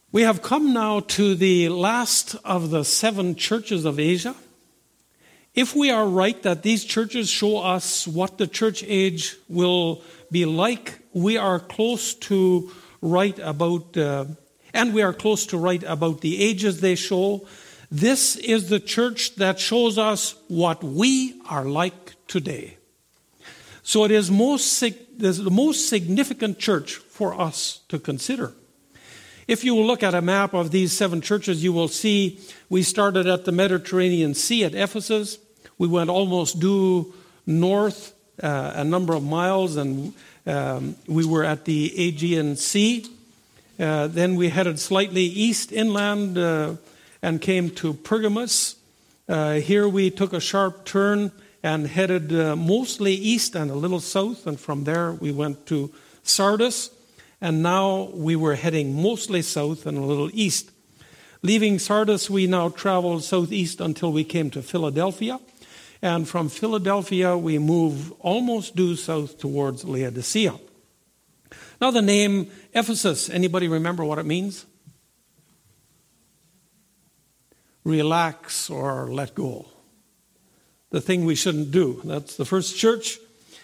We have come now to the last of the 7 churches of Asia. If we are right that these churches show us what the church age will be like, we are close to right about, and we are close to right about the ages they show. This is the church that shows us what we are like today. So it is the most significant church for us to consider. If you will look at a map of these 7 churches, you will see we started at the Mediterranean Sea at Ephesus. We went almost due north a number of miles, and we were at the Aegean Sea. Then we headed slightly east inland and came to Pergamos. Here we took a sharp turn and headed mostly east and a little south, and from there we went to Sardis. And now we were heading mostly south and a little east. Leaving Sardis, we now traveled southeast until we came to Philadelphia. And from Philadelphia, we move almost due south towards Laodicea. Now the name Ephesus, anybody remember what it means? Relax or let go. The thing we shouldn't do. That's the first church.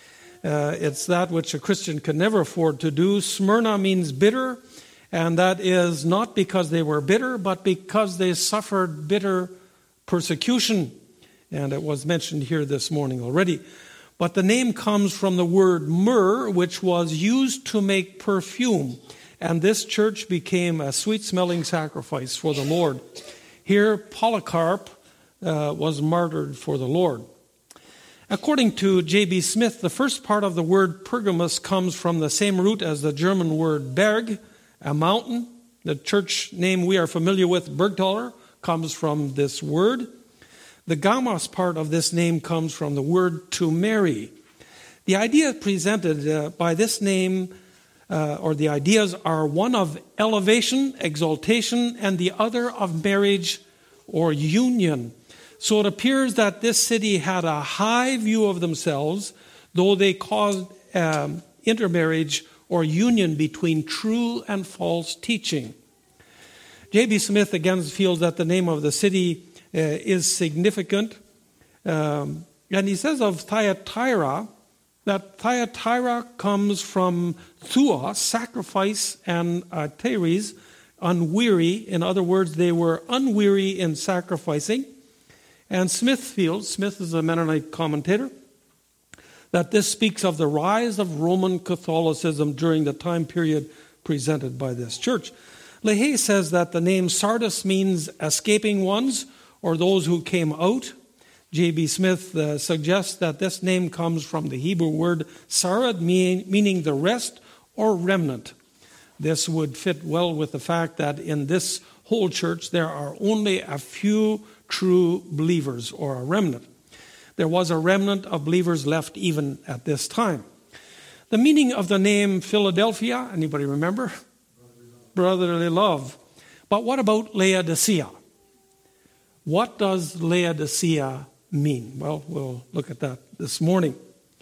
It's that which a Christian can never afford to do. Smyrna means bitter, and that is not because they were bitter, but because they suffered bitter persecution. And it was mentioned here this morning already. But the name comes from the word myrrh, which was used to make perfume. And this church became a sweet-smelling sacrifice for the Lord. Here, Polycarp was martyred for the Lord. According to J.B. Smith, the first part of the word Pergamos comes from the same root as the German word Berg, a mountain. The church name we are familiar with, Bergtaler, comes from this word. The Gamos part of this name comes from the word to marry. The idea presented by this name, or the ideas, are one of elevation, exaltation, and the other of marriage or union. So it appears that this city had a high view of themselves, though they caused intermarriage or union between true and false teaching. J.B. Smith again feels that the name of the city is significant. And he says of Thyatira that Thyatira comes from thua, sacrifice, and teres, unweary. In other words, they were unweary in sacrificing. And Smith is a Mennonite commentator, that this speaks of the rise of Roman Catholicism during the time period presented by this church. LaHaye says that the name Sardis means escaping ones or those who came out. J.B. Smith suggests that this name comes from the Hebrew word sarad, meaning the rest or remnant. This would fit well with the fact that in this whole church there are only a few true believers, or a remnant. There was a remnant of believers left even at this time. The meaning of the name Philadelphia, anybody remember? Brotherly love. But what about Laodicea? What does Laodicea mean? Well, we'll look at that this morning.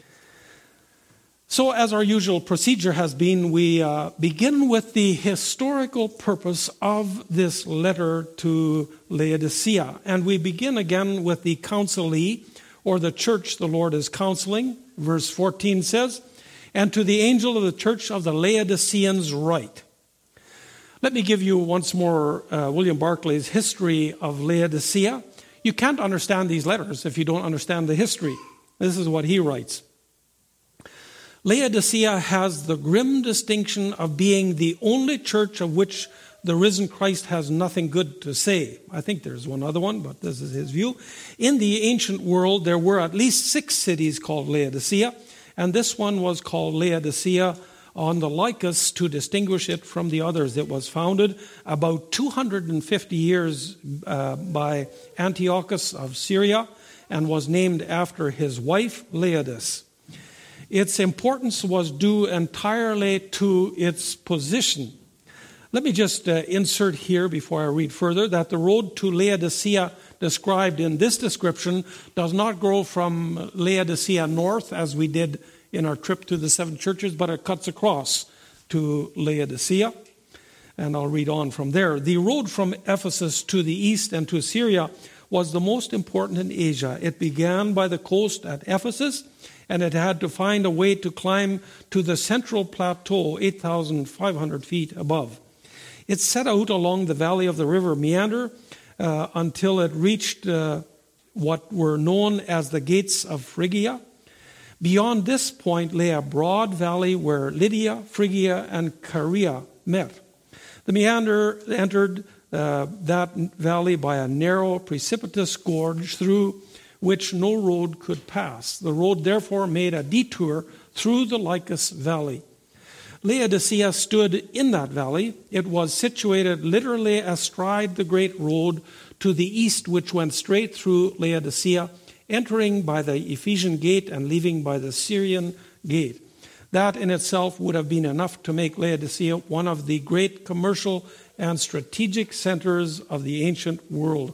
So as our usual procedure has been, we begin with the historical purpose of this letter to Laodicea. And we begin again with the counselee, or the church the Lord is counseling. Verse 14 says, "And to the angel of the church of the Laodiceans write." Let me give you once more William Barclay's history of Laodicea. You can't understand these letters if you don't understand the history. This is what he writes. Laodicea has the grim distinction of being the only church of which the risen Christ has nothing good to say. I think there's one other one, but this is his view. In the ancient world, there were at least 6 cities called Laodicea, and this one was called Laodicea on the Lycus to distinguish it from the others. It was founded about 250 years by Antiochus of Syria and was named after his wife, Laodice. Its importance was due entirely to its position. Let me just insert here before I read further that the road to Laodicea described in this description does not go from Laodicea north as we did in our trip to the 7 churches, but it cuts across to Laodicea. And I'll read on from there. The road from Ephesus to the east and to Syria was the most important in Asia. It began by the coast at Ephesus, and it had to find a way to climb to the central plateau, 8,500 feet above. It set out along the valley of the river Meander until it reached what were known as the gates of Phrygia. Beyond this point lay a broad valley where Lydia, Phrygia, and Caria met. The Meander entered that valley by a narrow, precipitous gorge through which no road could pass. The road therefore made a detour through the Lycus Valley. Laodicea stood in that valley. It was situated literally astride the great road to the east, which went straight through Laodicea, entering by the Ephesian gate and leaving by the Syrian gate. That in itself would have been enough to make Laodicea one of the great commercial and strategic centers of the ancient world.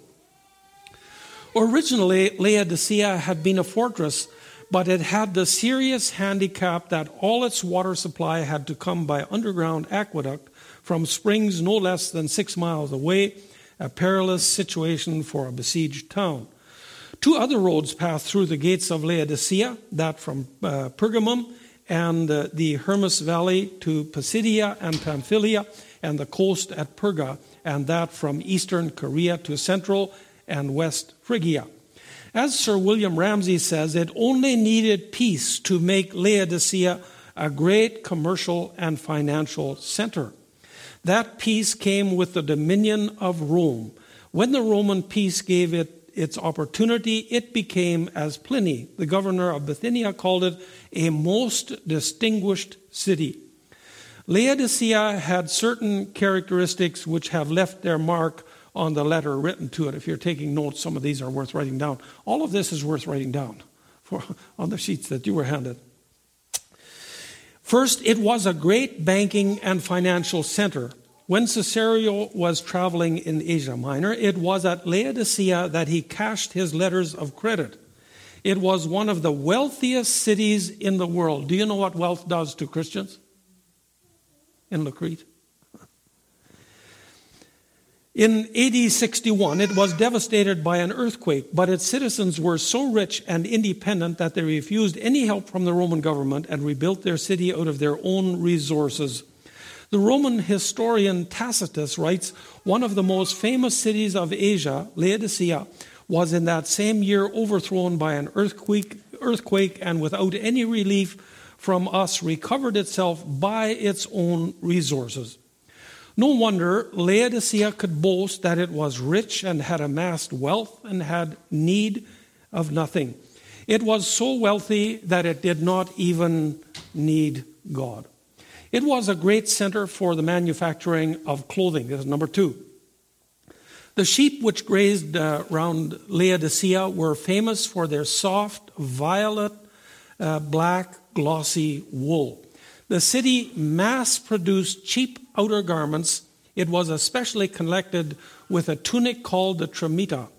Originally, Laodicea had been a fortress, but it had the serious handicap that all its water supply had to come by underground aqueduct from springs no less than 6 miles away, a perilous situation for a besieged town. 2 other roads passed through the gates of Laodicea, that from Pergamum and the Hermus Valley to Pisidia and Pamphylia, and the coast at Perga, and that from eastern Caria to central and west Phrygia. As Sir William Ramsay says, it only needed peace to make Laodicea a great commercial and financial center. That peace came with the dominion of Rome. When the Roman peace gave it its opportunity, it became, as Pliny, the governor of Bithynia, called it, a most distinguished city. Laodicea had certain characteristics which have left their mark on the letter written to it. If you're taking notes, some of these are worth writing down. All of this is worth writing down on the sheets that you were handed. First, it was a great banking and financial center. When Cicero was traveling in Asia Minor, it was at Laodicea that he cashed his letters of credit. It was one of the wealthiest cities in the world. Do you know what wealth does to Christians in Crete? In AD 61, it was devastated by an earthquake, but its citizens were so rich and independent that they refused any help from the Roman government and rebuilt their city out of their own resources. The Roman historian Tacitus writes, one of the most famous cities of Asia, Laodicea, was in that same year overthrown by an earthquake and without any relief from us recovered itself by its own resources. No wonder Laodicea could boast that it was rich and had amassed wealth and had need of nothing. It was so wealthy that it did not even need God. It was a great center for the manufacturing of clothing. This is number 2. The sheep which grazed around Laodicea were famous for their soft, violet, black, glossy wool. The city mass-produced cheap outer garments. It was especially connected with a tunic called the trimita.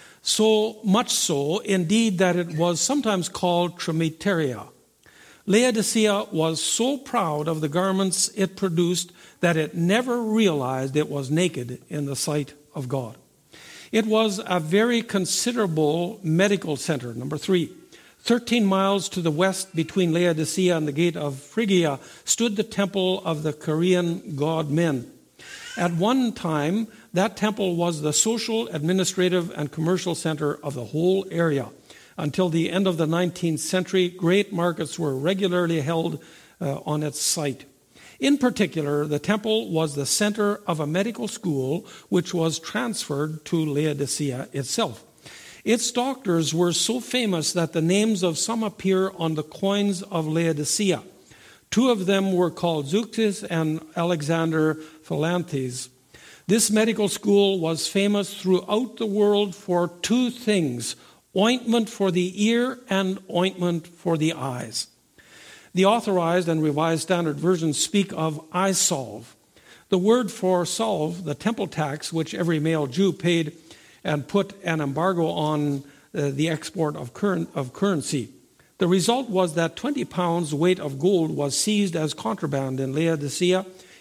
So much so, indeed, that it was sometimes called trimiteria. Laodicea was so proud of the garments it produced that it never realized it was naked in the sight of God. It was a very considerable medical center. Number 3. 13 miles to the west between Laodicea and the gate of Phrygia stood the temple of the Carian god Men. At one time, that temple was the social, administrative, and commercial center of the whole area. Until the end of the 19th century, great markets were regularly held on its site. In particular, the temple was the center of a medical school which was transferred to Laodicea itself. Its doctors were so famous that the names of some appear on the coins of Laodicea. 2 of them were called Zeuxis and Alexander Phalantes. This medical school was famous throughout the world for 2 things: ointment for the ear and ointment for the eyes. The Authorized and Revised Standard Versions speak of eye salve. The word for salve, the temple tax, which every male Jew paid and put an embargo on the export of currency. The result was that 20 pounds weight of gold was seized as contraband in Laodicea,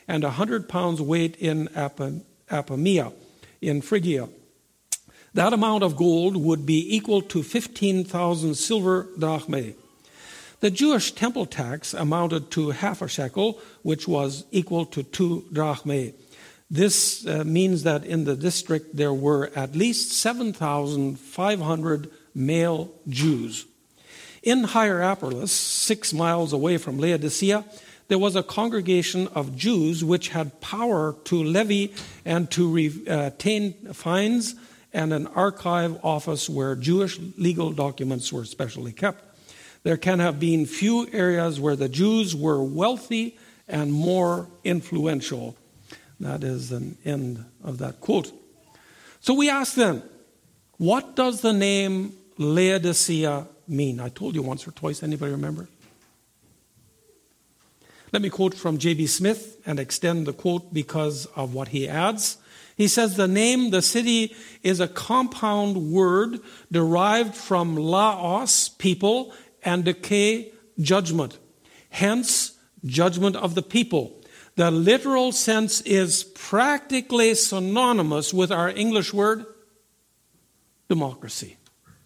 and 100 pounds weight in Apamea in Phrygia. That amount of gold would be equal to 15,000 silver drachmae. The Jewish temple tax amounted to half a shekel, which was equal to 2 drachmae. This means that in the district there were at least 7,500 male Jews. In Hierapolis, 6 miles away from Laodicea, there was a congregation of Jews which had power to levy and to retain fines, and an archive office where Jewish legal documents were specially kept. There can have been few areas where the Jews were wealthy and more influential. That is an end of that quote. So we ask then, what does the name Laodicea mean? I told you once or twice. Anybody remember? Let me quote from J.B. Smith and extend the quote because of what he adds. He says the name, the city, is a compound word derived from laos, people, and decay, judgment. Hence, judgment of the people. The literal sense is practically synonymous with our English word, democracy,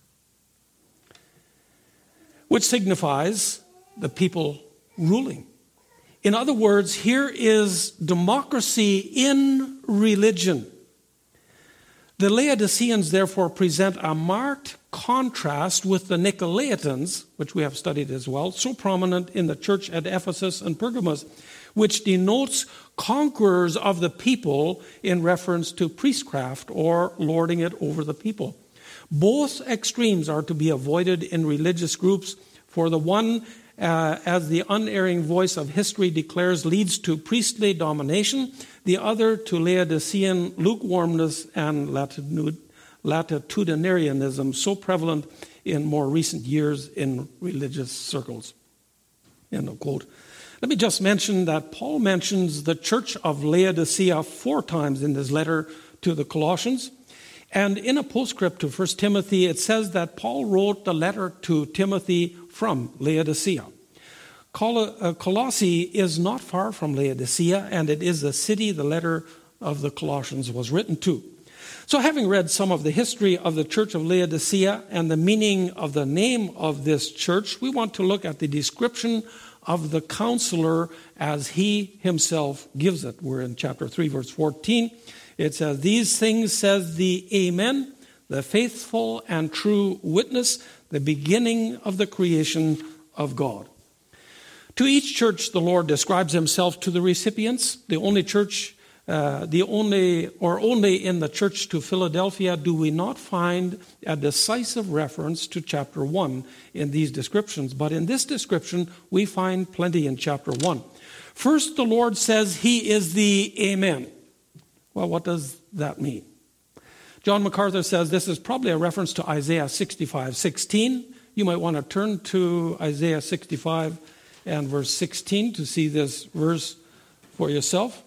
which signifies the people ruling. In other words, here is democracy in religion. The Laodiceans, therefore, present a marked contrast with the Nicolaitans, which we have studied as well, so prominent in the church at Ephesus and Pergamos, which denotes conquerors of the people in reference to priestcraft or lording it over the people. Both extremes are to be avoided in religious groups, for the one, as the unerring voice of history declares, leads to priestly domination, the other to Laodicean lukewarmness and latitudinarianism, so prevalent in more recent years in religious circles. End of quote. Let me just mention that Paul mentions the church of Laodicea 4 times in his letter to the Colossians. And in a postscript to 1 Timothy, it says that Paul wrote the letter to Timothy from Laodicea. Colossae is not far from Laodicea, and it is the city the letter of the Colossians was written to. So having read some of the history of the church of Laodicea and the meaning of the name of this church, we want to look at the description of the counselor as he himself gives it. We're in chapter 3, verse 14. It says, "These things says the Amen, the faithful and true witness, the beginning of the creation of God." To each church, the Lord describes himself to the recipients. Only in the church to Philadelphia do we not find a decisive reference to chapter 1 in these descriptions. But in this description, we find plenty in chapter 1. First, the Lord says he is the Amen. Well, what does that mean? John MacArthur says this is probably a reference to Isaiah 65:16. You might want to turn to Isaiah 65 and verse 16 to see this verse for yourself.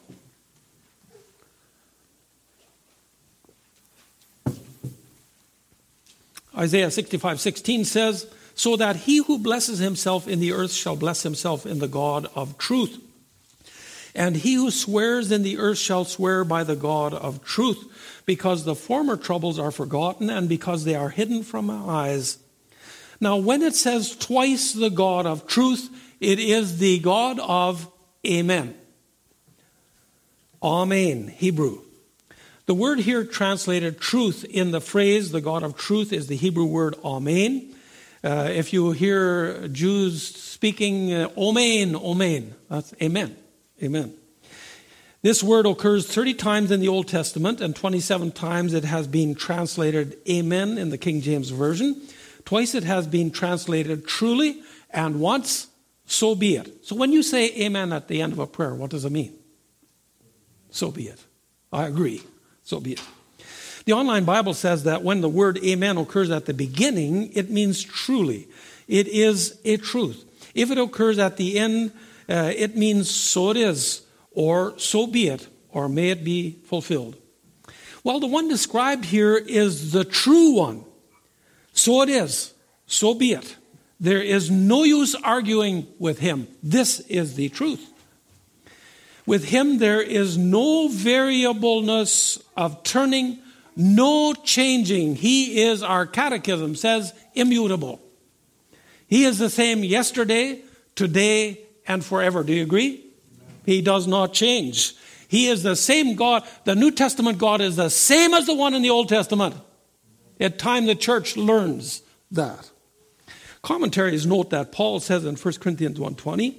Isaiah 65:16 says, "So that he who blesses himself in the earth shall bless himself in the God of truth. And he who swears in the earth shall swear by the God of truth, because the former troubles are forgotten and because they are hidden from our eyes." Now, when it says twice the God of truth, it is the God of Amen. Amen, Hebrew. The word here translated truth in the phrase, the God of truth, is the Hebrew word Amen. If you hear Jews speaking, Amen, Amen, that's Amen, Amen. This word occurs 30 times in the Old Testament, and 27 times it has been translated Amen in the King James Version. Twice it has been translated truly, and once, so be it. So when you say Amen at the end of a prayer, what does it mean? So be it. I agree. So be it. The Online Bible says that when the word Amen occurs at the beginning, it means truly. It is a truth. If it occurs at the end, it means so it is, or so be it, or may it be fulfilled. Well, the one described here is the true one. So it is, so be it. There is no use arguing with him. This is the truth. With him there is no variableness of turning, no changing. He is, our catechism says, immutable. He is the same yesterday, today, and forever. Do you agree? He does not change. He is the same God. The New Testament God is the same as the one in the Old Testament. At time the church learns that. Commentaries note that Paul says in 1 Corinthians 1:20,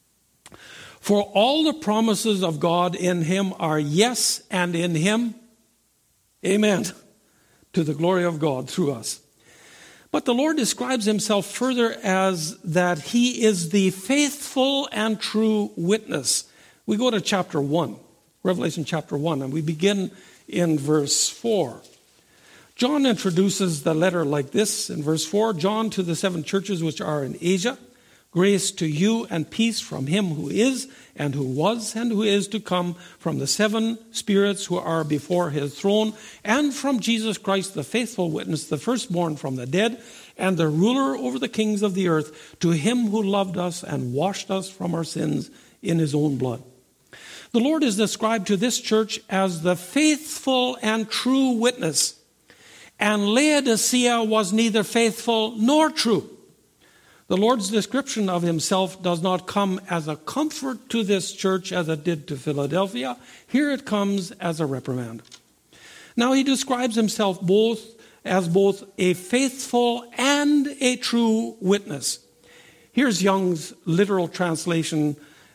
for all the promises of God in him are yes, and in him, amen, to the glory of God through us. But the Lord describes himself further as that he is the faithful and true witness. We go to chapter 1, Revelation chapter 1, and we begin in verse 4. John introduces the letter like this in verse 4. John, to the 7 churches which are in Asia, grace to you and peace from him who is, and who was, and who is to come, from the 7 spirits who are before his throne, and from Jesus Christ, the faithful witness, the firstborn from the dead, and the ruler over the kings of the earth, to him who loved us and washed us from our sins in his own blood. The Lord is described to this church as the faithful and true witness. And Laodicea was neither faithful nor true. The Lord's description of himself does not come as a comfort to this church as it did to Philadelphia. Here it comes as a reprimand. Now he describes himself as both a faithful and a true witness. Here's Young's literal translation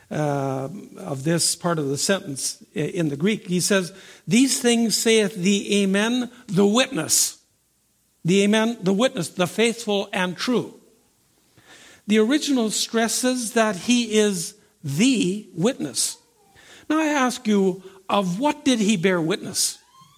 of this part of the sentence in the Greek. He says, these things saith the Amen, the witness. The Amen, the witness, the faithful and true. The original stresses that he is the witness. Now I ask you, of what did he bear witness?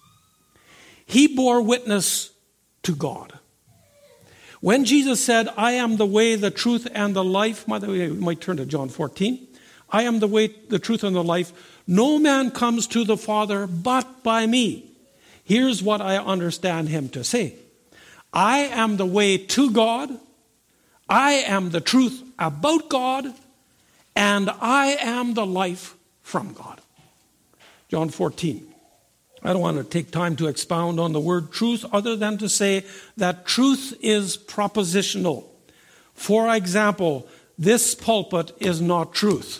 He bore witness to God. When Jesus said, I am the way, the truth, and the life, by the way, we might turn to John 14. I am the way, the truth, and the life. No man comes to the Father but by me. Here's what I understand him to say. I am the way to God. I am the truth about God. And I am the life from God. John 14. I don't want to take time to expound on the word truth other than to say that truth is propositional. For example, this pulpit is not truth.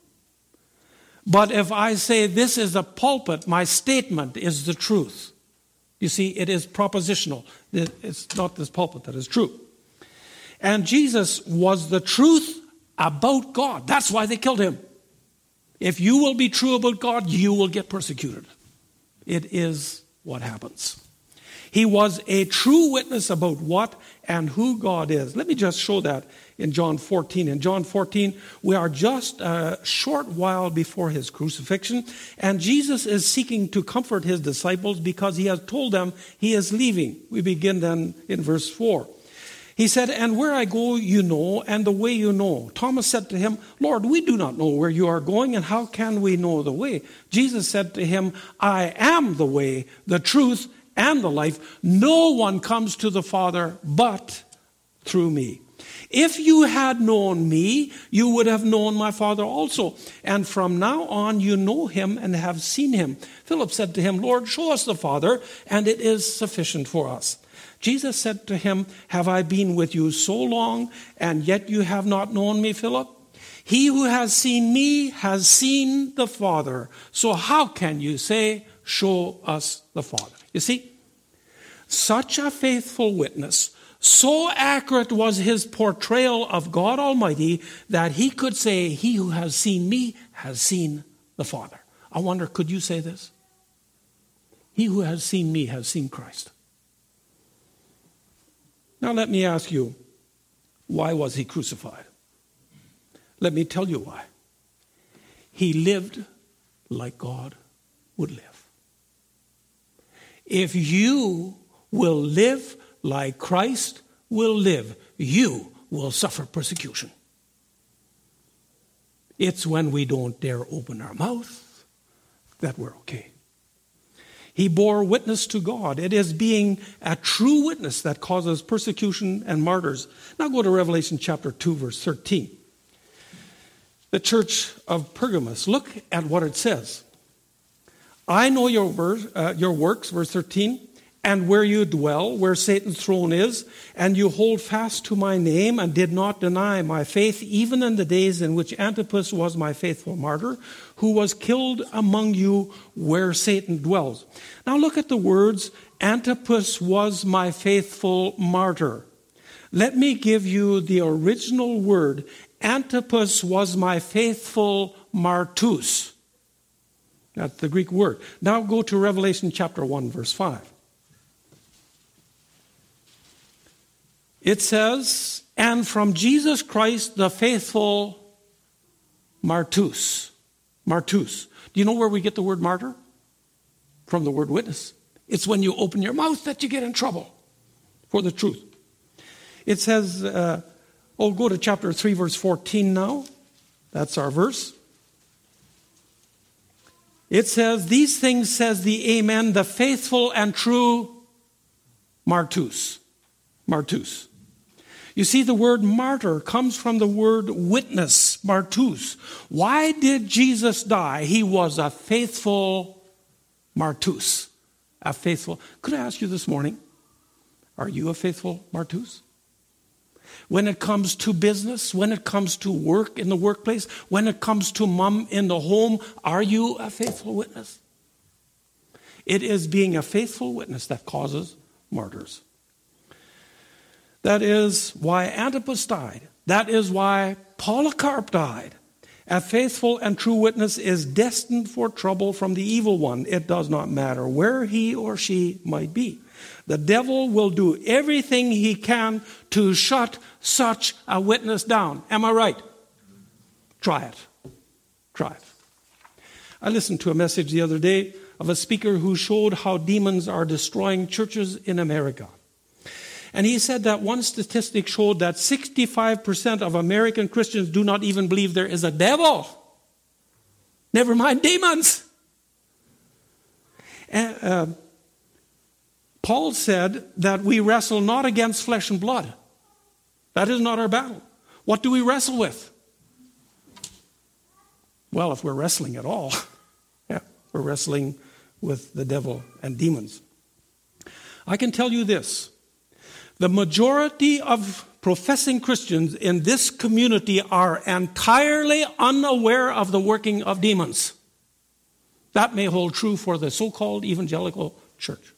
But if I say this is a pulpit, my statement is the truth. You see, it is propositional. It's not this pulpit that is true. And Jesus was the truth about God. That's why they killed him. If you will be true about God, you will get persecuted. It is what happens. He was a true witness about what and who God is. Let me just show that in John 14. In John 14, we are just a short while before his crucifixion, and Jesus is seeking to comfort his disciples because he has told them he is leaving. We begin then in verse 4. He said, and where I go you know, and the way you know. Thomas said to him, Lord, we do not know where you are going, and how can we know the way? Jesus said to him, I am the way, the truth, and the life. No one comes to the Father but through me. If you had known me, you would have known my Father also. And from now on you know him and have seen him. Philip said to him, Lord, show us the Father, and it is sufficient for us. Jesus said to him, have I been with you so long, and yet you have not known me, Philip? He who has seen me has seen the Father. So how can you say, show us the Father? You see, such a faithful witness, so accurate was his portrayal of God Almighty that he could say, he who has seen me has seen the Father. I wonder, could you say this? He who has seen me has seen Christ. Now let me ask you, why was he crucified? Let me tell you why. He lived like God would live. If you will live like Christ will live, you will suffer persecution. It's when we don't dare open our mouth that we're okay. He bore witness to God. It is being a true witness that causes persecution and martyrs. Now go to Revelation chapter 2, verse 13. the church of Pergamos. Look at what it says. I know your works, verse 13, and where you dwell, where Satan's throne is, and you hold fast to my name and did not deny my faith, even in the days in which Antipas was my faithful martyr, who was killed among you where Satan dwells. Now look at the words, Antipas was my faithful martyr. Let me give you the original word. Antipas was my faithful martus. That's the Greek word. Now go to Revelation chapter 1, verse 5. It says, and from Jesus Christ, the faithful martus. Martus. Do you know where we get the word martyr? From the word witness. It's when you open your mouth that you get in trouble for the truth. It says, go to chapter 3, verse 14 now. That's our verse. It says, these things says the Amen, the faithful and true martus. Martus. You see, the word martyr comes from the word witness, martus. Why did Jesus die? He was a faithful martus. A faithful. Could I ask you this morning, are you a faithful martus? When it comes to business, when it comes to work in the workplace, when it comes to mom in the home, are you a faithful witness? It is being a faithful witness that causes martyrs. That is why Antipas died. That is why Polycarp died. A faithful and true witness is destined for trouble from the evil one. It does not matter where he or she might be. The devil will do everything he can to shut such a witness down. Am I right? Try it. Try it. I listened to a message the other day of a speaker who showed how demons are destroying churches in America. And he said that one statistic showed that 65% of American Christians do not even believe there is a devil. Never mind demons. And, Paul said that we wrestle not against flesh and blood. That is not our battle. What do we wrestle with? Well, if we're wrestling at all, we're wrestling with the devil and demons. I can tell you this. The majority of professing Christians in this community are entirely unaware of the working of demons. That may hold true for the so-called evangelical church.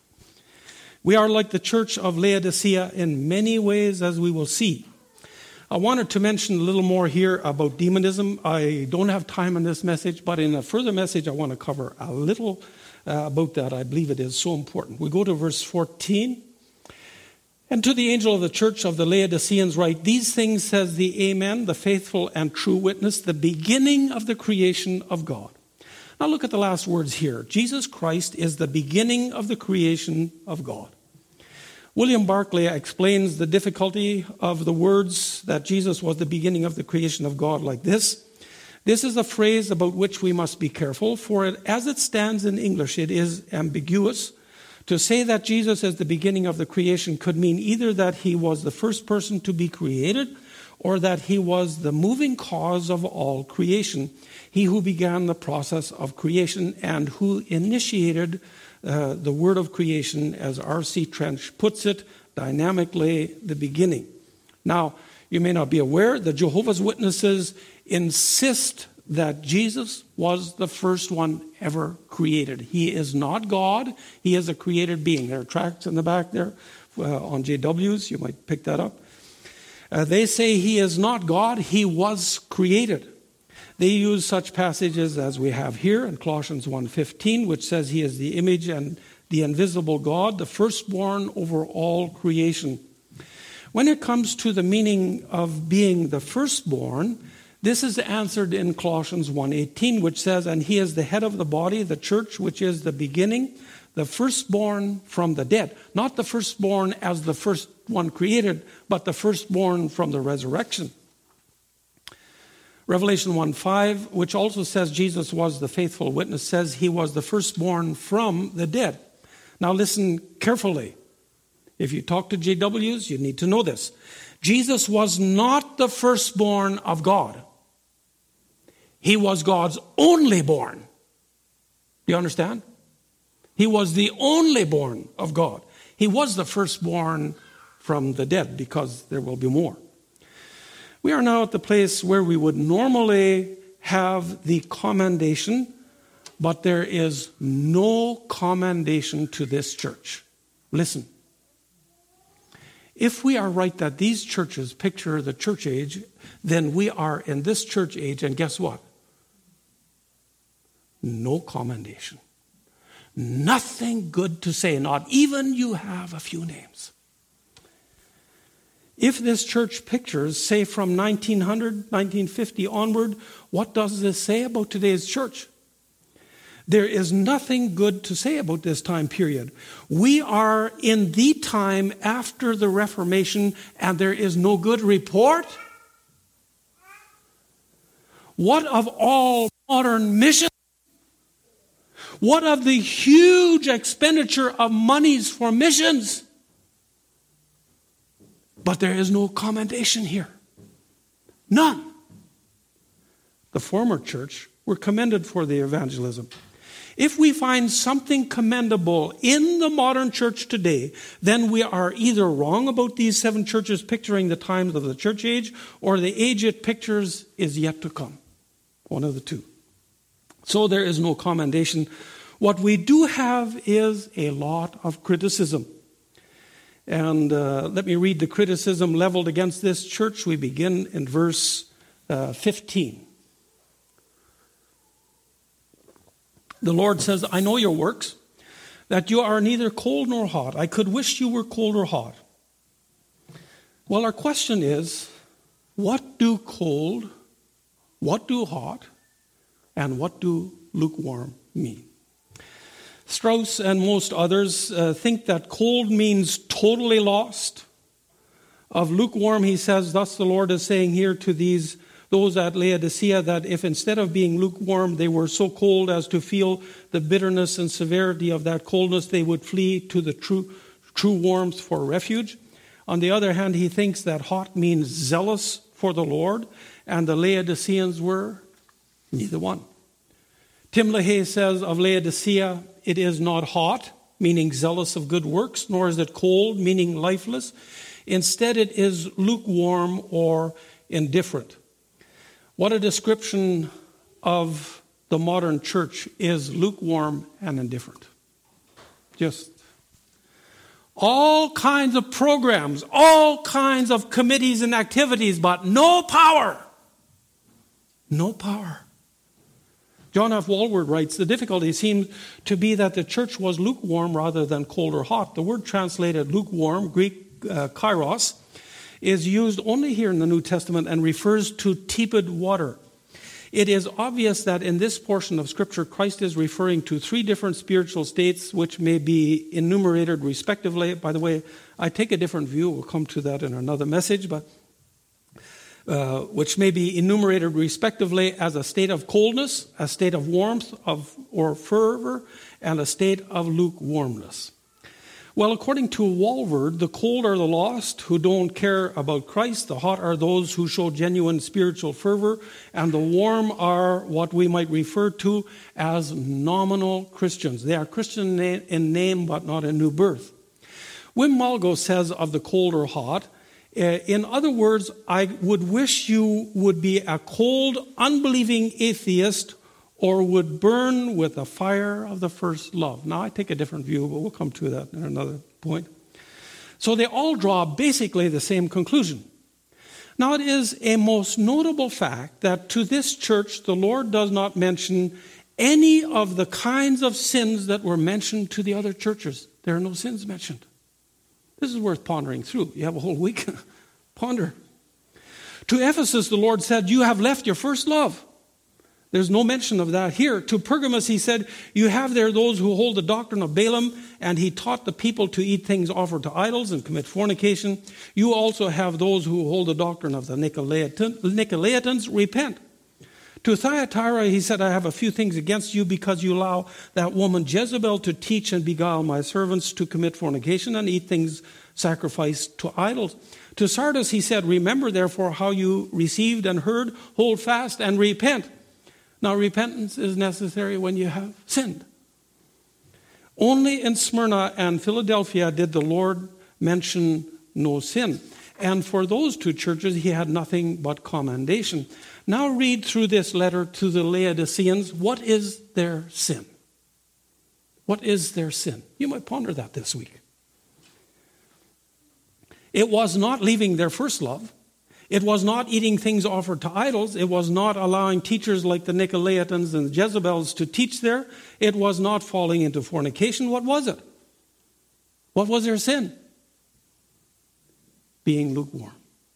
We are like the church of Laodicea in many ways, as we will see. I wanted to mention a little more here about demonism. I don't have time in this message, but in a further message, I want to cover a little about that. I believe it is so important. We go to verse 14. And to the angel of the church of the Laodiceans write, these things says the Amen, the faithful and true witness, the beginning of the creation of God. Now look at the last words here. Jesus Christ is the beginning of the creation of God. William Barclay explains the difficulty of the words that Jesus was the beginning of the creation of God like this. This is a phrase about which we must be careful, for it, as it stands in English, it is ambiguous. To say that Jesus is the beginning of the creation could mean either that he was the first person to be created or that he was the moving cause of all creation, he who began the process of creation and who initiated the word of creation, as R.C. Trench puts it, dynamically, the beginning. Now, you may not be aware, the Jehovah's Witnesses insist that Jesus was the first one ever created. He is not God. He is a created being. There are tracts in the back there on JWs. You might pick that up. They say he is not God. He was created. They use such passages as we have here in Colossians 1:15, which says he is the image and the invisible God, the firstborn over all creation. When it comes to the meaning of being the firstborn, this is answered in Colossians 1:18, which says, and he is the head of the body, the church, which is the beginning, the firstborn from the dead. Not the firstborn as the first one created, but the firstborn from the resurrection. Revelation 1:5, which also says Jesus was the faithful witness, says he was the firstborn from the dead. Now listen carefully. If you talk to JWs, you need to know this. Jesus was not the firstborn of God. He was God's only born. Do you understand? He was the only born of God. He was the firstborn from the dead, because there will be more. We are now at the place where we would normally have the commendation, but there is no commendation to this church. Listen. If we are right that these churches picture the church age, then we are in this church age, and guess what? No commendation. Nothing good to say, not even you have a few names. If this church pictures, say from 1900, 1950 onward, what does this say about today's church? There is nothing good to say about this time period. We are in the time after the Reformation, and there is no good report. What of all modern missions? What of the huge expenditure of monies for missions? But there is no commendation here. None. The former church were commended for the evangelism. If we find something commendable in the modern church today, then we are either wrong about these 7 churches picturing the times of the church age, or the age it pictures is yet to come. One of the two. So there is no commendation. What we do have is a lot of criticism. And let me read the criticism leveled against this church. We begin in verse 15. The Lord says, I know your works, that you are neither cold nor hot. I could wish you were cold or hot. Well, our question is, what do cold, what do hot, and what do lukewarm mean? Strauss and most others think that cold means totally lost. Of lukewarm, he says, thus the Lord is saying here to those at Laodicea, that if instead of being lukewarm, they were so cold as to feel the bitterness and severity of that coldness, they would flee to the true warmth for refuge. On the other hand, he thinks that hot means zealous for the Lord, and the Laodiceans were neither one. Tim LaHaye says of Laodicea, it is not hot, meaning zealous of good works, nor is it cold, meaning lifeless. Instead, it is lukewarm or indifferent. What a description of the modern church is lukewarm and indifferent. Just all kinds of programs, all kinds of committees and activities, but no power. No power. John F. Walward writes, the difficulty seems to be that the church was lukewarm rather than cold or hot. The word translated lukewarm, Greek kairos, is used only here in the New Testament and refers to tepid water. It is obvious that in this portion of Scripture, Christ is referring to 3 different spiritual states which may be enumerated respectively. By the way, I take a different view. We'll come to that in another message, but which may be enumerated respectively as a state of coldness, a state of warmth or fervor, and a state of lukewarmness. Well, according to Walward, the cold are the lost who don't care about Christ. The hot are those who show genuine spiritual fervor. And the warm are what we might refer to as nominal Christians. They are Christian in name, but not in new birth. Wim Malgo says of the cold or hot, in other words, I would wish you would be a cold, unbelieving atheist or would burn with the fire of the first love. Now, I take a different view, but we'll come to that in another point. So they all draw basically the same conclusion. Now, it is a most notable fact that to this church, the Lord does not mention any of the kinds of sins that were mentioned to the other churches. There are no sins mentioned. This is worth pondering through. You have a whole week. Ponder. To Ephesus, the Lord said, you have left your first love. There's no mention of that here. To Pergamos, he said, you have there those who hold the doctrine of Balaam, and he taught the people to eat things offered to idols and commit fornication. You also have those who hold the doctrine of the Nicolaitans. Repent. To Thyatira, he said, I have a few things against you because you allow that woman Jezebel to teach and beguile my servants to commit fornication and eat things sacrificed to idols. To Sardis, he said, remember therefore how you received and heard, hold fast and repent. Now, repentance is necessary when you have sinned. Only in Smyrna and Philadelphia did the Lord mention no sin. And for those two churches, he had nothing but commendation. Now read through this letter to the Laodiceans. What is their sin? What is their sin? You might ponder that this week. It was not leaving their first love. It was not eating things offered to idols. It was not allowing teachers like the Nicolaitans and the Jezebels to teach there. It was not falling into fornication. What was it? What was their sin? Being lukewarm.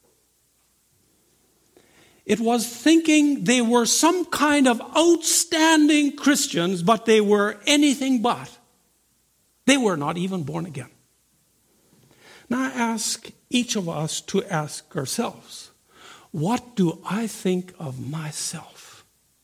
It was thinking they were some kind of outstanding Christians, but they were anything but. They were not even born again. Now I ask each of us to ask ourselves, what do I think of myself?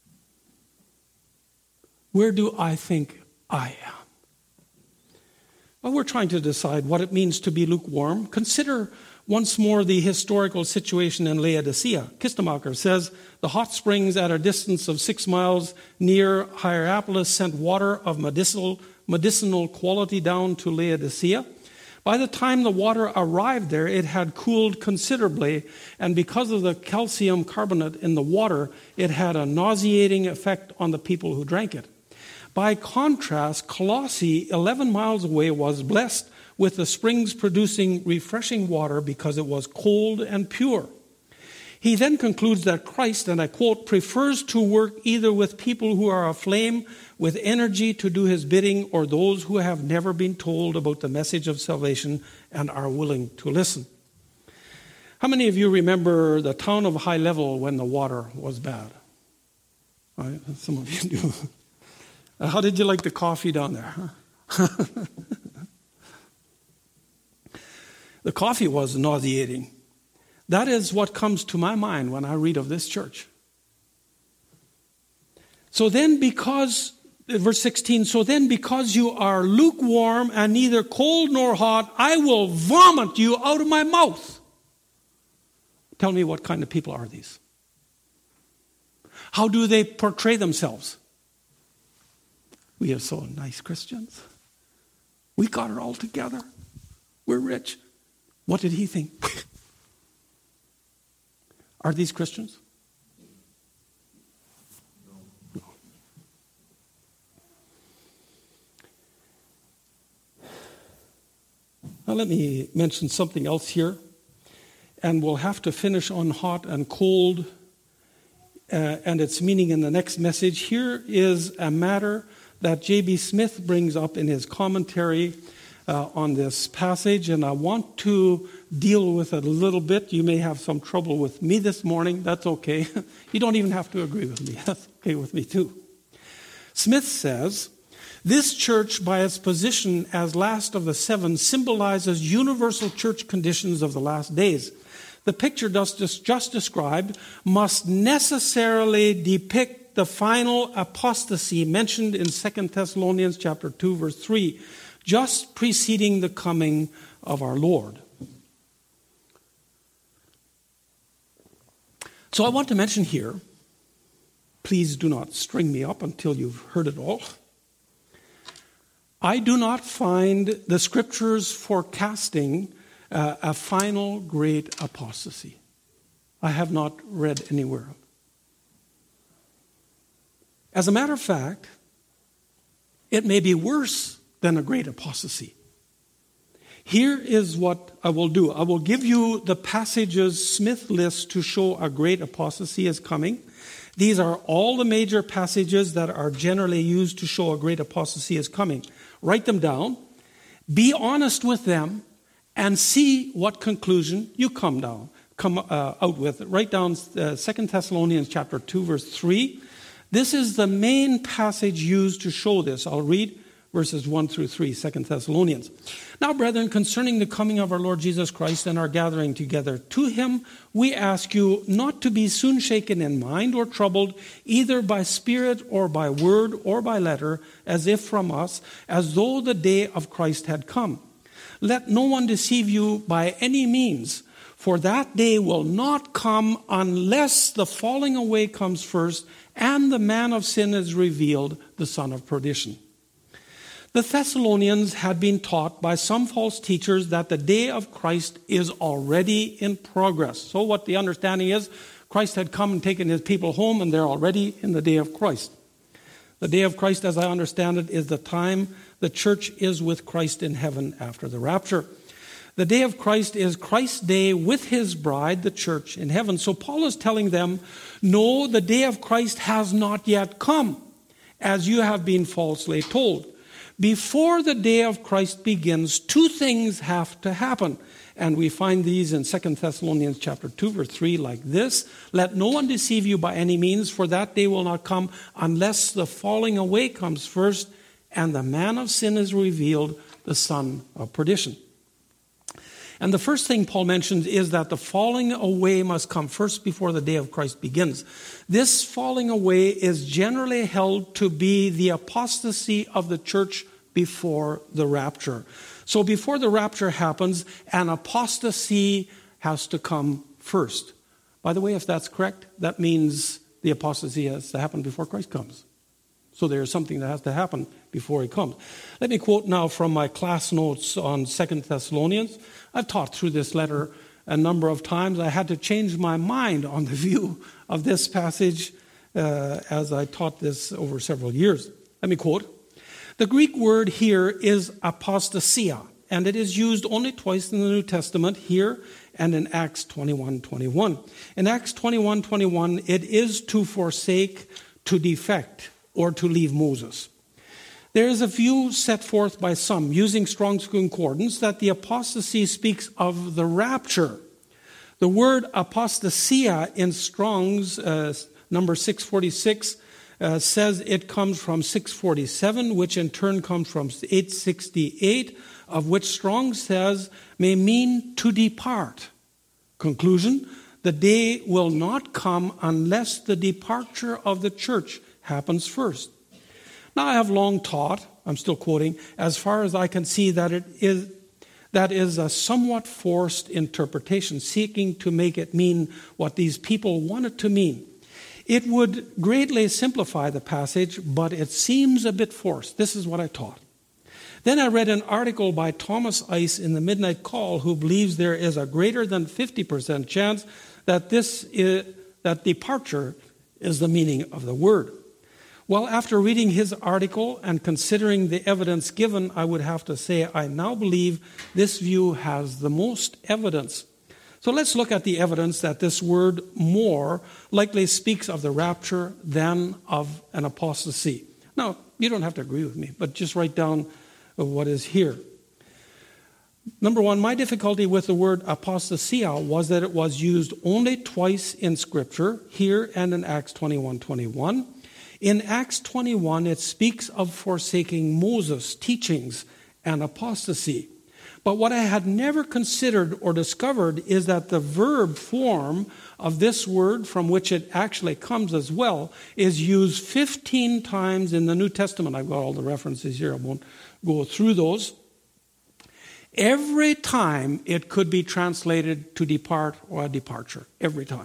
Where do I think I am? Well, we're trying to decide what it means to be lukewarm. Consider once more the historical situation in Laodicea. Kistemacher says, the hot springs at a distance of 6 miles near Hierapolis sent water of medicinal quality down to Laodicea. By the time the water arrived there, it had cooled considerably, and because of the calcium carbonate in the water, it had a nauseating effect on the people who drank it. By contrast, Colossae, 11 miles away, was blessed with the springs producing refreshing water because it was cold and pure. He then concludes that Christ, and I quote, prefers to work either with people who are aflame with energy to do his bidding, or those who have never been told about the message of salvation and are willing to listen. How many of you remember the town of High Level when the water was bad? Right? Some of you do. How did you like the coffee down there? Huh? The coffee was nauseating. That is what comes to my mind when I read of this church. So then because, verse 16, so then because you are lukewarm and neither cold nor hot, I will vomit you out of my mouth. Tell me, what kind of people are these? How do they portray themselves? We are so nice Christians. We got it all together. We're rich. What did he think? Are these Christians? No. Now let me mention something else here, and we'll have to finish on hot and cold and its meaning in the next message. Here is a matter that J.B. Smith brings up in his commentary on this passage, and I want to deal with it a little bit. You may have some trouble with me this morning. That's okay. You don't even have to agree with me. That's okay with me too. Smith says, this church, by its position as last of the seven, symbolizes universal church conditions of the last days. The picture just described must necessarily depict the final apostasy mentioned in 2 Thessalonians chapter 2, verse 3, just preceding the coming of our Lord. So I want to mention here, please do not string me up until you've heard it all. I do not find the scriptures forecasting a final great apostasy. I have not read anywhere. As a matter of fact, it may be worse than a great apostasy. Here is what I will do. I will give you the passages Smith lists to show a great apostasy is coming. These are all the major passages that are generally used to show a great apostasy is coming. Write them down, be honest with them, and see what conclusion you come out with. Write down 2 Thessalonians chapter 2, verse 3. This is the main passage used to show this. I'll read verses 1 through 3, 2 Thessalonians. Now, brethren, concerning the coming of our Lord Jesus Christ and our gathering together to him, we ask you not to be soon shaken in mind or troubled, either by spirit or by word or by letter, as if from us, as though the day of Christ had come. Let no one deceive you by any means, For that day will not come unless the falling away comes first and the man of sin is revealed, the son of perdition. The Thessalonians had been taught by some false teachers that the day of Christ is already in progress. So what the understanding is, Christ had come and taken his people home, and they're already in the day of Christ. The day of Christ, as I understand it, is the time the church is with Christ in heaven after the rapture. The day of Christ is Christ's day with his bride, the church, in heaven. So Paul is telling them, no, the day of Christ has not yet come, as you have been falsely told. Before the day of Christ begins, two things have to happen. And we find these in 2 Thessalonians chapter 2, verse 3, like this. Let no one deceive you by any means, for that day will not come unless the falling away comes first, and the man of sin is revealed, the son of perdition. And the first thing Paul mentions is that the falling away must come first before the day of Christ begins. This falling away is generally held to be the apostasy of the church before the rapture. So before the rapture happens, an apostasy has to come first. By the way, if that's correct, that means the apostasy has to happen before Christ comes. So there's something that has to happen before he comes. Let me quote now from my class notes on 2 Thessalonians. I've taught through this letter a number of times. I had to change my mind on the view of this passage as I taught this over several years. Let me quote. The Greek word here is apostasia, and it is used only twice in the New Testament, here and in Acts 21:21. In Acts 21:21, it is to forsake, to defect, or to leave Moses. There is a view set forth by some, using Strong's Concordance, that the apostasy speaks of the rapture. The word apostasia in Strong's number 646 says it comes from 647, which in turn comes from 868, of which Strong says may mean to depart. Conclusion, the day will not come unless the departure of the church happens first. Now, I have long taught, I'm still quoting, as far as I can see, that is a somewhat forced interpretation, seeking to make it mean what these people want it to mean. It would greatly simplify the passage, but it seems a bit forced. This is what I taught. Then I read an article by Thomas Ice in the Midnight Call, who believes there is a greater than 50% chance that that departure is the meaning of the word. Well, after reading his article and considering the evidence given, I would have to say I now believe this view has the most evidence. So let's look at the evidence that this word more likely speaks of the rapture than of an apostasy. Now, you don't have to agree with me, but just write down what is here. Number one, my difficulty with the word apostasia was that it was used only twice in Scripture, here and in Acts 21:21. In Acts 21, it speaks of forsaking Moses' teachings and apostasy. But what I had never considered or discovered is that the verb form of this word, from which it actually comes as well, is used 15 times in the New Testament. I've got all the references here. I won't go through those. Every time it could be translated to depart or a departure. Every time.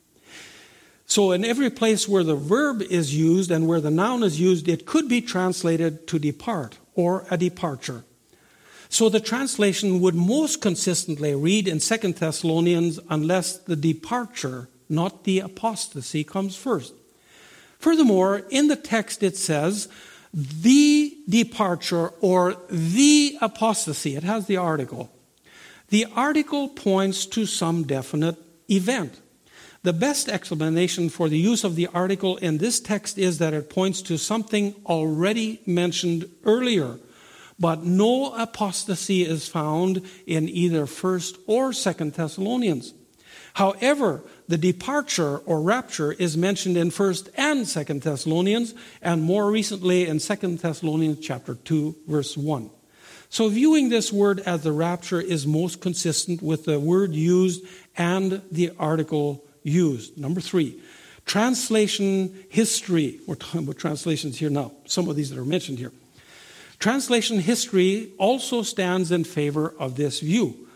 So in every place where the verb is used and where the noun is used, it could be translated to depart or a departure. So the translation would most consistently read in 2 Thessalonians, unless the departure, not the apostasy, comes first. Furthermore, in the text it says, the departure or the apostasy. It has the article. The article points to some definite event. The best explanation for the use of the article in this text is that it points to something already mentioned earlier. But no apostasy is found in either 1 or 2 Thessalonians. However, the departure or rapture is mentioned in 1 and 2 Thessalonians, and more recently in 2 Thessalonians chapter 2, verse 1. So viewing this word as the rapture is most consistent with the word used and the article used. Number 3, translation history. We're talking about translations here now, some of these that are mentioned here. Translation history also stands in favor of this view.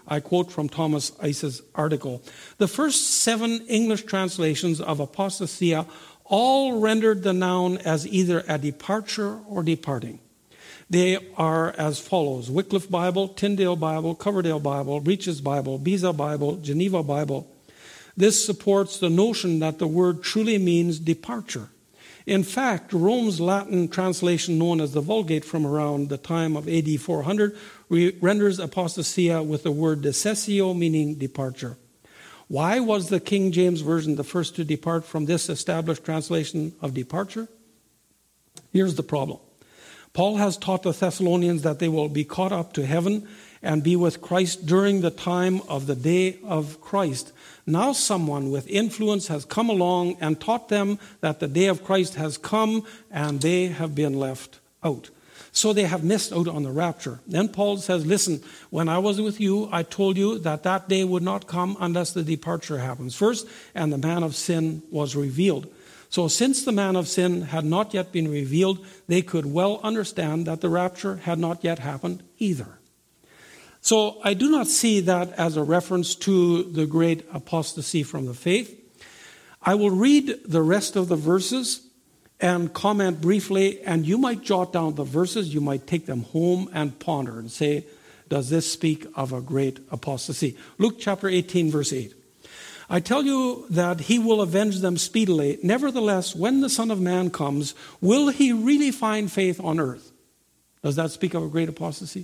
I quote from Thomas Ice's article. The first 7 English translations of apostasia all rendered the noun as either a departure or departing. They are as follows: Wycliffe Bible, Tyndale Bible, Coverdale Bible, Breach's Bible, Beza Bible, Geneva Bible. This supports the notion that the word truly means departure. In fact, Rome's Latin translation, known as the Vulgate from around the time of AD 400, renders apostasia with the word decessio, meaning departure. Why was the King James Version the first to depart from this established translation of departure? Here's the problem. Paul has taught the Thessalonians that they will be caught up to heaven and be with Christ during the time of the day of Christ. Now someone with influence has come along and taught them that the day of Christ has come and they have been left out. So they have missed out on the rapture. Then Paul says, listen, when I was with you, I told you that that day would not come unless the departure happens first and the man of sin was revealed. So since the man of sin had not yet been revealed, they could well understand that the rapture had not yet happened either. So I do not see that as a reference to the great apostasy from the faith. I will read the rest of the verses and comment briefly, and you might jot down the verses, you might take them home and ponder and say, does this speak of a great apostasy? Luke chapter 18, verse 8. I tell you that he will avenge them speedily. Nevertheless, when the Son of Man comes, will he really find faith on earth? Does that speak of a great apostasy?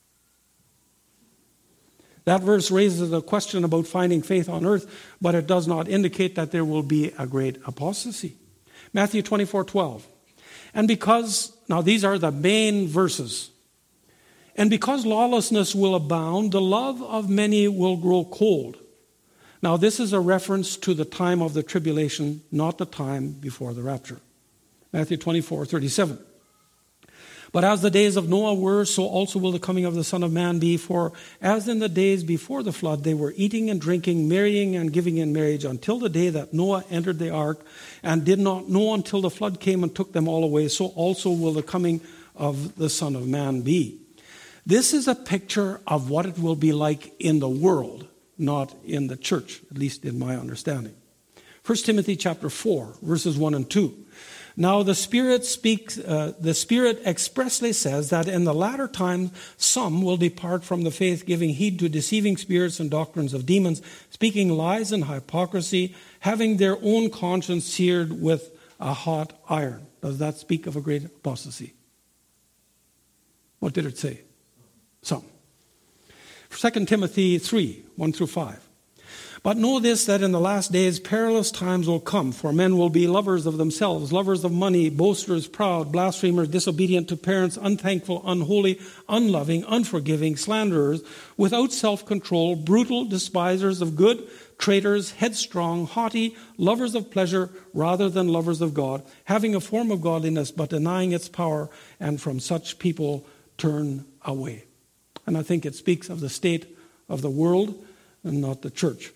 That verse raises a question about finding faith on earth, but it does not indicate that there will be a great apostasy. Matthew 24:12. And because, now these are the main verses, and because lawlessness will abound, the love of many will grow cold. Now this is a reference to the time of the tribulation, not the time before the rapture. Matthew 24:37. But as the days of Noah were, so also will the coming of the Son of Man be. For as in the days before the flood, they were eating and drinking, marrying and giving in marriage, until the day that Noah entered the ark, and did not know until the flood came and took them all away, so also will the coming of the Son of Man be. This is a picture of what it will be like in the world, not in the church, at least in my understanding. 1 Timothy chapter 4, verses 1 and 2. Now the Spirit expressly says that in the latter time some will depart from the faith, giving heed to deceiving spirits and doctrines of demons, speaking lies and hypocrisy, having their own conscience seared with a hot iron. Does that speak of a great apostasy? What did it say? Some. 2 Timothy 3, 1 through 5. But know this, that in the last days perilous times will come, for men will be lovers of themselves, lovers of money, boasters, proud, blasphemers, disobedient to parents, unthankful, unholy, unloving, unforgiving, slanderers, without self-control, brutal, despisers of good, traitors, headstrong, haughty, lovers of pleasure rather than lovers of God, having a form of godliness but denying its power, and from such people turn away. And I think it speaks of the state of the world and not the church.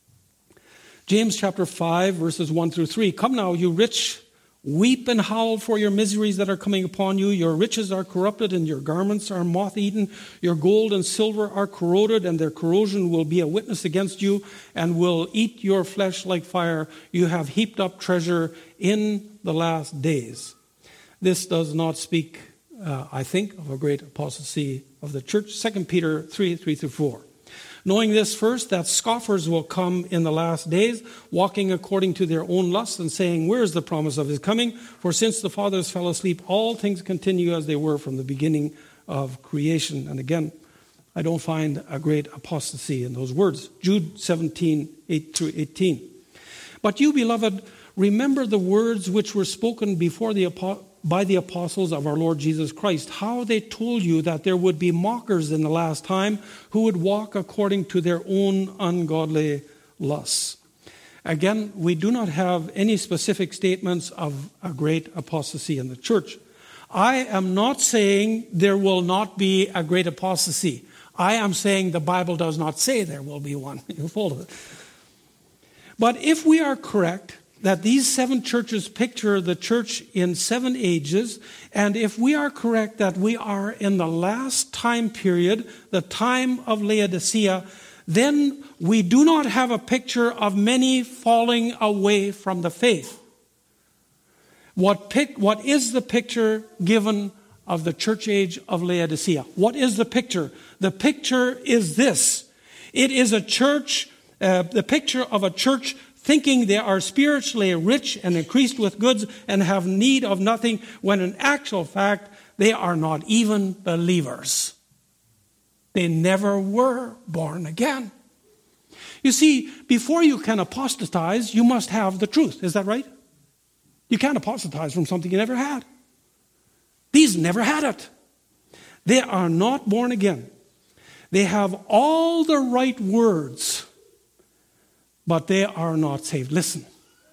James chapter 5, verses 1 through 3. Come now, you rich, weep and howl for your miseries that are coming upon you. Your riches are corrupted and your garments are moth-eaten. Your gold and silver are corroded, and their corrosion will be a witness against you and will eat your flesh like fire. You have heaped up treasure in the last days. This does not speak, I think, of a great apostasy of the church. 2 Peter 3, 3 through 4. Knowing this first, that scoffers will come in the last days, walking according to their own lusts and saying, where is the promise of his coming? For since the fathers fell asleep, all things continue as they were from the beginning of creation. And again, I don't find a great apostasy in those words. Jude 17, 8 through 18. But you, beloved, remember the words which were spoken before by the apostles of our Lord Jesus Christ, how they told you that there would be mockers in the last time who would walk according to their own ungodly lusts. Again, we do not have any specific statements of a great apostasy in the church. I am not saying there will not be a great apostasy. I am saying the Bible does not say there will be one. You follow it. But if we are correct that these 7 churches picture the church in 7 ages, and if we are correct that we are in the last time period, the time of Laodicea, then we do not have a picture of many falling away from the faith. What is the picture given of the church age of Laodicea? What is the picture? The picture is this. It is a church, the picture of a church thinking they are spiritually rich and increased with goods and have need of nothing, when in actual fact they are not even believers. They never were born again. You see, before you can apostatize, you must have the truth. Is that right? You can't apostatize from something you never had. These never had it. They are not born again. They have all the right words, but they are not saved. Listen.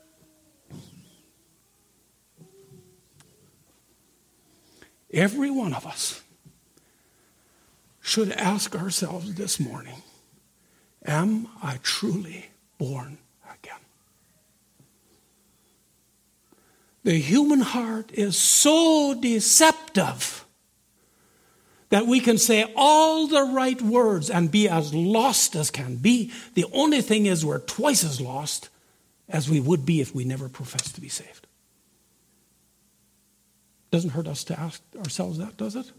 Every one of us should ask ourselves this morning, am I truly born again? The human heart is so deceptive that we can say all the right words and be as lost as can be. The only thing is we're twice as lost as we would be if we never professed to be saved. Doesn't hurt us to ask ourselves that, does it?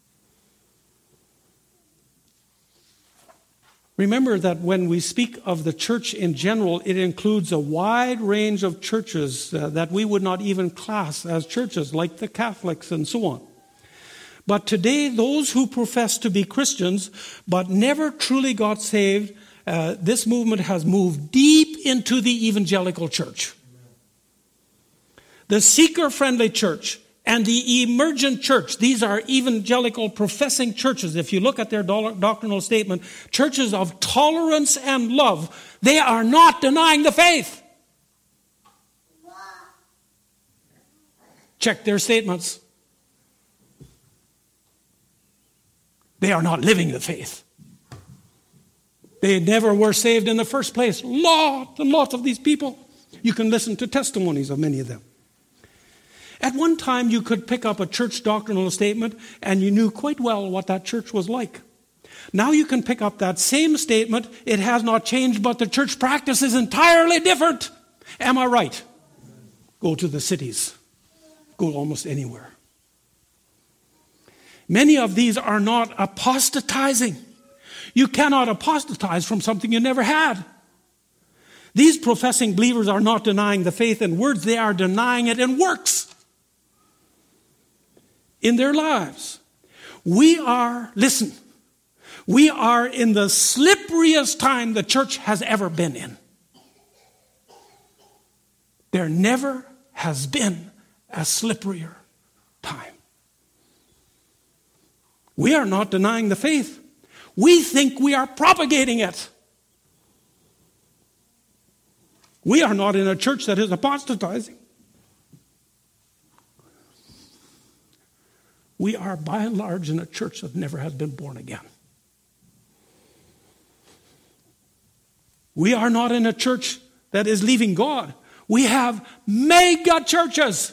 Remember that when we speak of the church in general, it includes a wide range of churches that we would not even class as churches, like the Catholics and so on. But today, those who profess to be Christians but never truly got saved, this movement has moved deep into the evangelical church. The seeker-friendly church and the emergent church, these are evangelical professing churches. If you look at their doctrinal statement, churches of tolerance and love, they are not denying the faith. Check their statements. They are not living the faith. They never were saved in the first place. Lots and lots of these people. You can listen to testimonies of many of them. At one time, you could pick up a church doctrinal statement and you knew quite well what that church was like. Now you can pick up that same statement. It has not changed, but the church practice is entirely different. Am I right? Go to the cities. Go almost anywhere. Many of these are not apostatizing. You cannot apostatize from something you never had. These professing believers are not denying the faith in words. They are denying it in works. In their lives. We are in the slipperiest time the church has ever been in. There never has been a slipperier time. We are not denying the faith. We think we are propagating it. We are not in a church that is apostatizing. We are by and large in a church that never has been born again. We are not in a church that is leaving God. We have mega churches.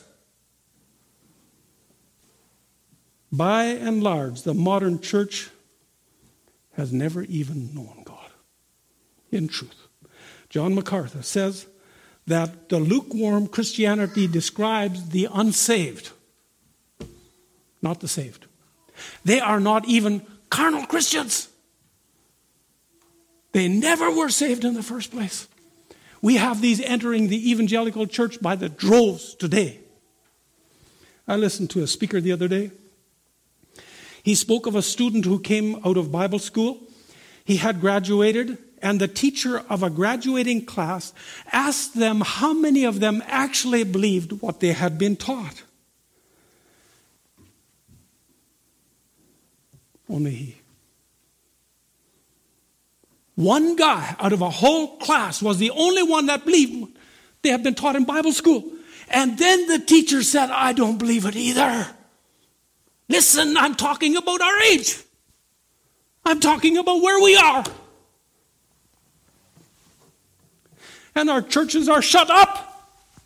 By and large, the modern church has never even known God. In truth, John MacArthur says that the lukewarm Christianity describes the unsaved, not the saved. They are not even carnal Christians. They never were saved in the first place. We have these entering the evangelical church by the droves today. I listened to a speaker the other day. He spoke of a student who came out of Bible school. He had graduated, and the teacher of a graduating class asked them how many of them actually believed what they had been taught. Only he. One guy out of a whole class was the only one that believed what they had been taught in Bible school. And then the teacher said, I don't believe it either. Listen, I'm talking about our age. I'm talking about where we are. And our churches are shut up.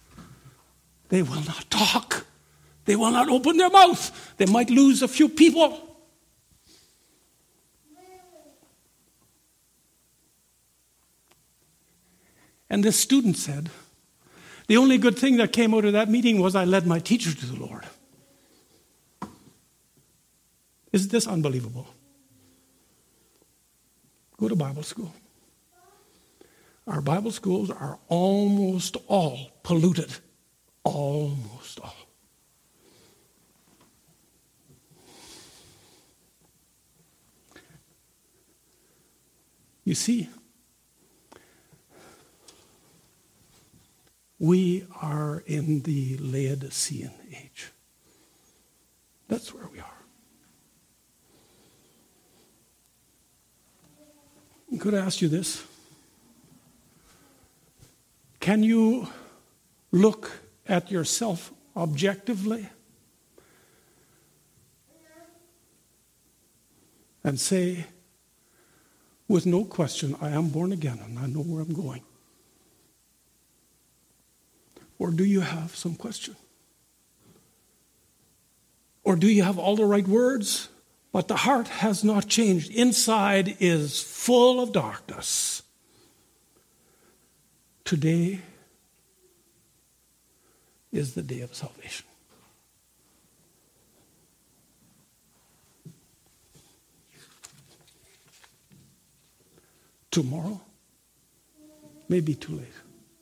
They will not talk. They will not open their mouth. They might lose a few people. And this student said, the only good thing that came out of that meeting was I led my teacher to the Lord. Isn't this unbelievable? Go to Bible school. Our Bible schools are almost all polluted. Almost all. You see, we are in the Laodicean age. That's where we are. Could I ask you this? Can you look at yourself objectively and say, with no question, I am born again and I know where I'm going? Or do you have some question? Or do you have all the right words, but the heart has not changed? Inside is full of darkness. Today is the day of salvation. Tomorrow may be too late.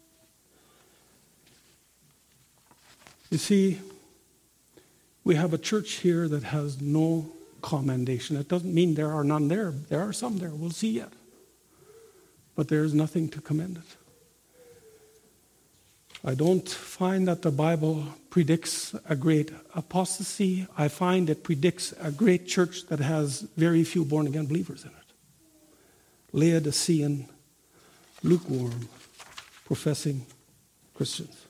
You see, we have a church here that has no commendation. It doesn't mean there are none there. There are some there. We'll see yet. But there is nothing to commend it. I don't find that the Bible predicts a great apostasy. I find it predicts a great church that has very few born-again believers in it. Laodicean, lukewarm, professing Christians.